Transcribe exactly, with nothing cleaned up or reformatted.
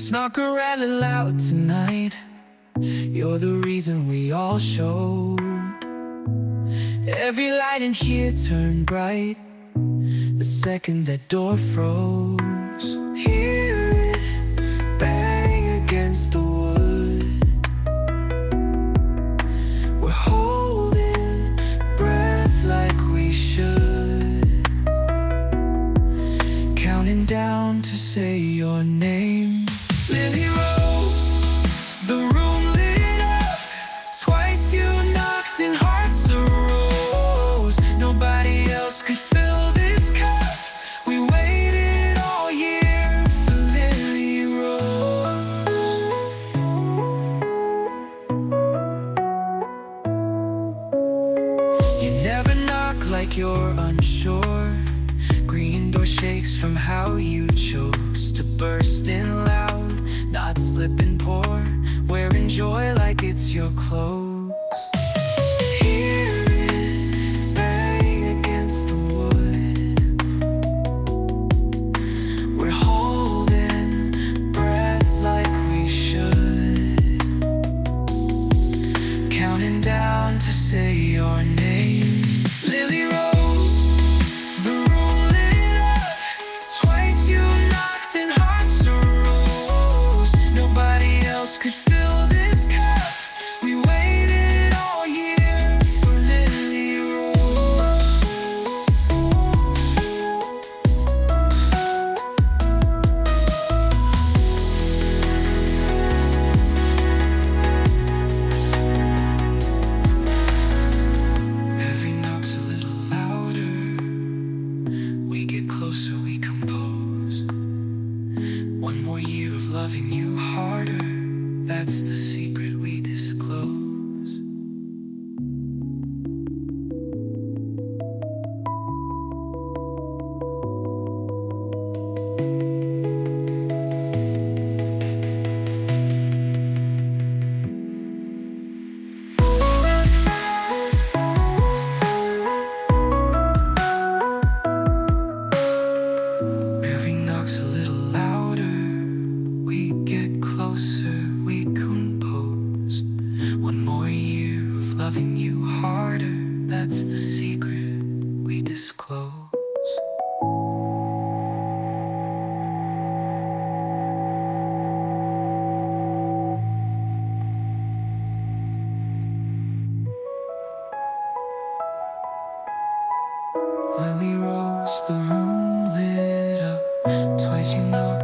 Let's knock her out loud tonight. You're the reason we all show. Every light in here turned bright the second that door froze. Hear it bang against the wood. We're holding breath like we should, counting down to say your name. Lily Rose, the room lit up. Twice you knocked and hearts arose. Nobody else could fill this cup. We waited all year for Lily Rose. You never knock like you're unsure. Green door shakes from how you chose to burst in loud, not slip and pour, wearing joy like it's your clothes. Hear it bang against the wood. We're holding breath like we should, counting down to say your name. Lily Rose, the room lit up. Twice you knocked and hearts arose. Nobody else could fill this cup. We waited all year for Lily Rose. Every knock's a little louder. We get closer, we compose. One more year of loving you harder. That's the secret we disclose. Every knock's a little louder. We get closer, we compose. One more year of loving you harder. That's the secret we disclose. Lily Rose, the room lit up. Twice you knocked